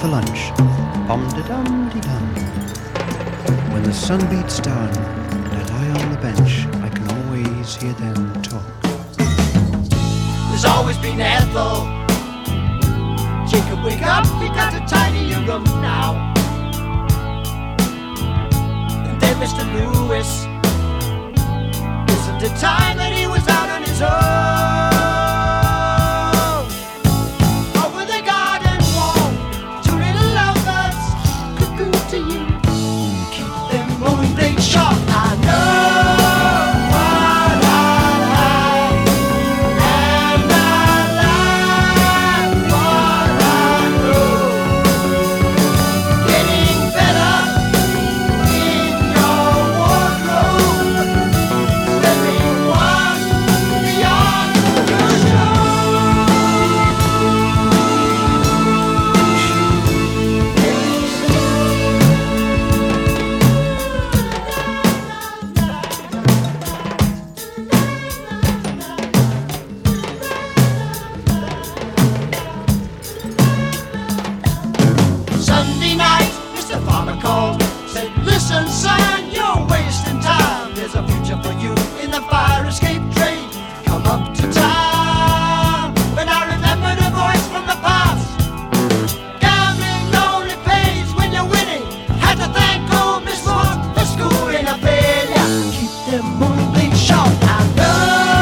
for lunch. Bum-de-dum-de-dum. When the sun beats down and I lie on the bench, I can always hear them talk. There's always been Ethel. Jacob, wake up, we got a tiny new room now. And then Mr. Lewis, isn't it time that he was out on his own? Over the garden wall, two little lovebirds, cuckoo to you. Keep them moving blade sharp, I know. Listen, son, you're wasting time. There's a future for you in the fire escape train. Come up to town. When I remember the voice from the past, gambling only pays when you're winning. Had to thank old Miss Morse for schooling a failure. Keep them moving sharp. I know.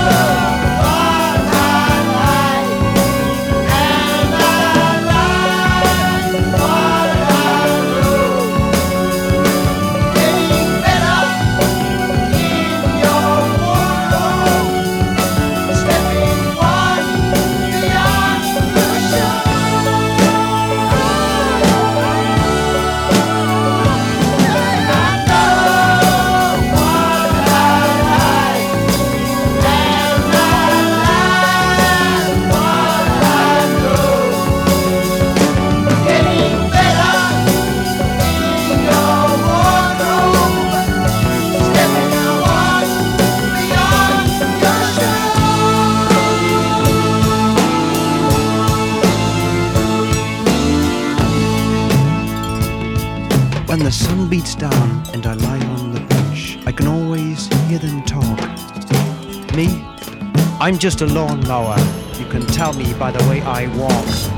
When the sun beats down and I lie on the bench, I can always hear them talk. Me? I'm just a lawnmower. You can tell me by the way I walk.